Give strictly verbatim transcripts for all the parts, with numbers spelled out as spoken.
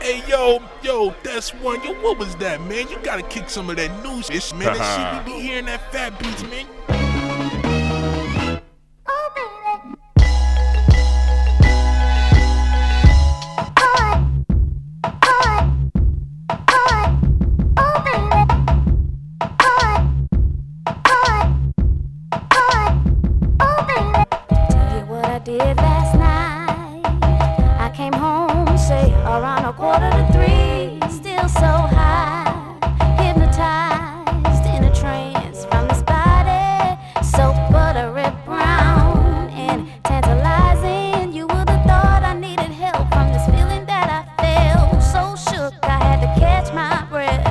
Hey, yo, yo, that's one. Yo, what was that, man? You gotta kick some of that new shit, man. That shit we be hearing that fat beats, man. Did last night. I came home, say around a quarter to three, still so high, hypnotized in a trance from this body, so buttery brown and tantalizing. You would have thought I needed help from this feeling that I felt, so shook I had to catch my breath.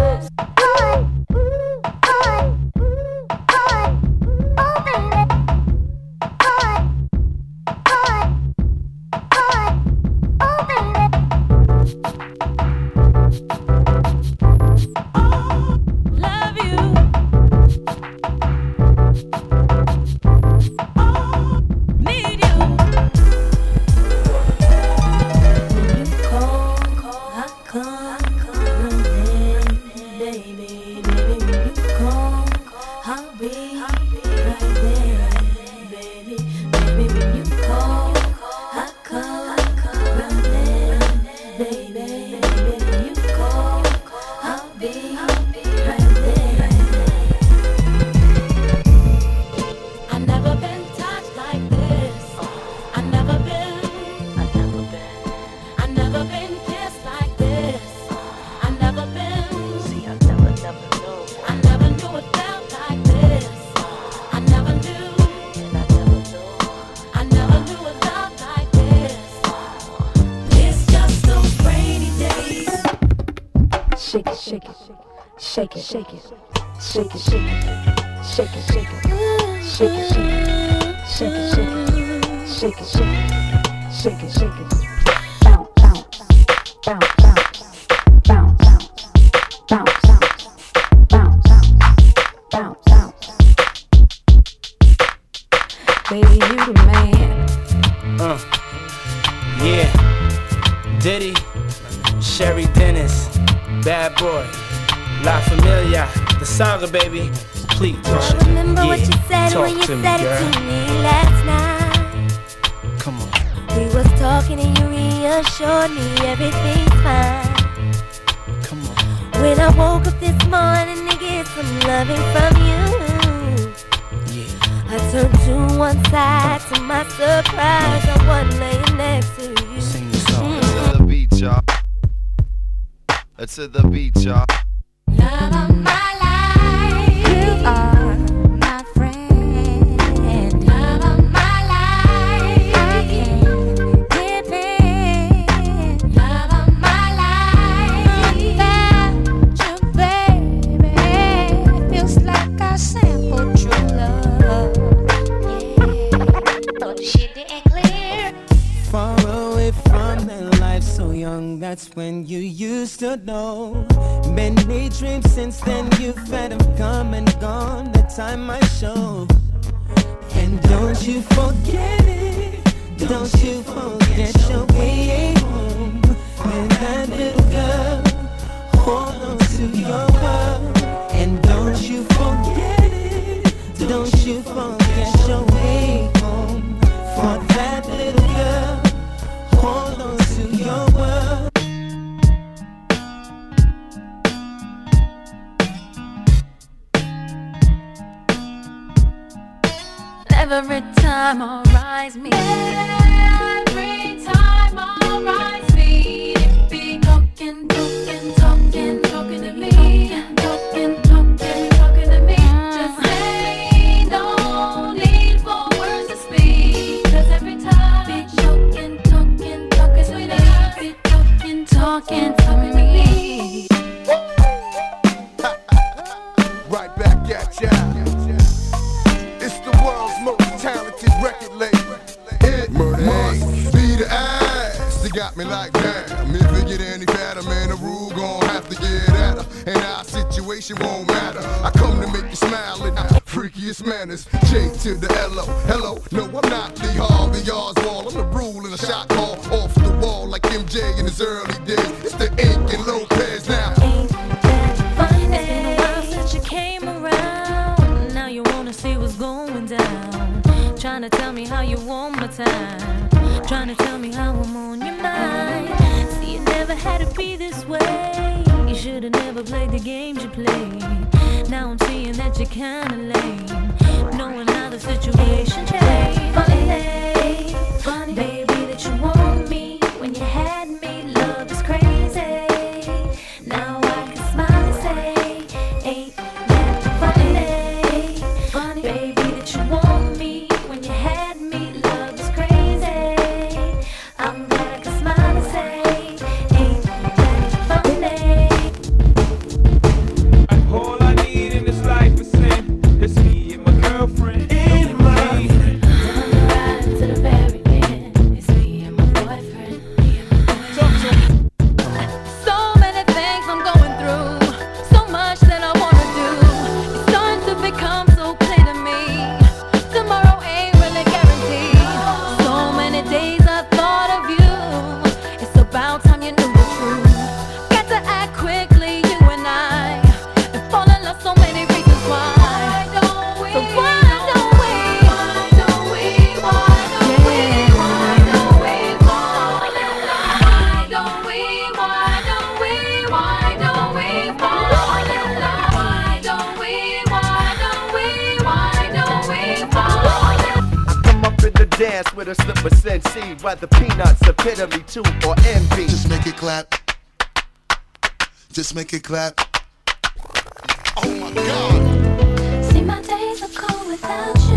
Shake it, shake it, shake it, shake it, shake it, shake it, shake it, shake it, shake it, shake it, shake it, shake it, shake it, shake it, bounce, bounce, bounce, bounce, bounce, bounce, bounce, bounce, bounce. Baby, you the man. Uh, yeah, Diddy, Sherry Dennis. Bad boy, La Familia, the saga, baby. Please, I remember yeah. what you said Talk when you to me, said girl. it to me last night. Come on. We was talking and you reassured me everything's fine. Come on. When I woke up this morning to get some loving from you, yeah. I turned to one side, to my surprise, I wasn't laying next to you. Sing the song. Mm-hmm. To the beat, y'all. To the beat, y'all. Love of my life, you are my friend. Love of my life, I can't depend. Love of my life, without you, baby, feels like I sampled true love. Yeah, thought the shit didn't clear. Far away from that life so young, that's when you used to know. Many dreams since then you've had them come and gone, the time I show. And don't you forget it, don't you forget your way home. And that little girl, hold on to your world. And don't you forget it, don't you forget your way home. For that little girl, hold on to your world. Every time I rise me, every time I rise me, it be talking, talking, talking, talking to me, talking, talking, talking to me. Just say no need for words to speak, 'cause every time be talking, talking, talking, sweetie, be talking, talking to me. Right back at ya. It's the world's most talented record label. It must be the eyes. The guy got me like damn. If it get any fatter, man, the rule gon' have to get at her. And our situation won't matter. I come to make you smile in the freakiest manners. J to the L O, hello. No, I'm not Lee Harvey Oswald. I'm the rule in a shot call off the wall like M J in his early days. It's the Ink and Lopez now. Ain't that funny? It's been a while since you came around. Now you wanna see what's going down. Trying to tell me how you want my time. Trying to tell me how I'm on your mind. See, it never had to be this way. You should've never played the games you played. Now I'm seeing that you're kinda lame, knowing how the situation changed. Funny, funny, baby, that you want me when you had me. Love is crazy. Now I can smile and say, ain't that funny? Funny, baby, that you want me when you had me. Love is crazy. I'm glad I can smile and say, ain't that funny? All I need in this life is sin. It's me and my girlfriend. And my friend. On the ride to the very end. It's me and my boyfriend. Me and my boyfriend. So many things I'm going through. So much that I wanna do. It's starting to become so clear to me. Tomorrow ain't really guaranteed. So many days I thought of you. It's about time you knew the truth. Got to act quickly, you and I. And fall in love, so many reasons why. So why don't we? Why don't we? Why don't we? Why don't we fall in love? Why don't we? Why don't we? Why don't we fall in love? Why don't we? Why don't we? Why don't we fall in love? I come up in the dance with a slip of Sensi, whether peanuts, epitome two, or envy. Just make it clap. Just make it clap. Oh my God. See, my days are cold without you.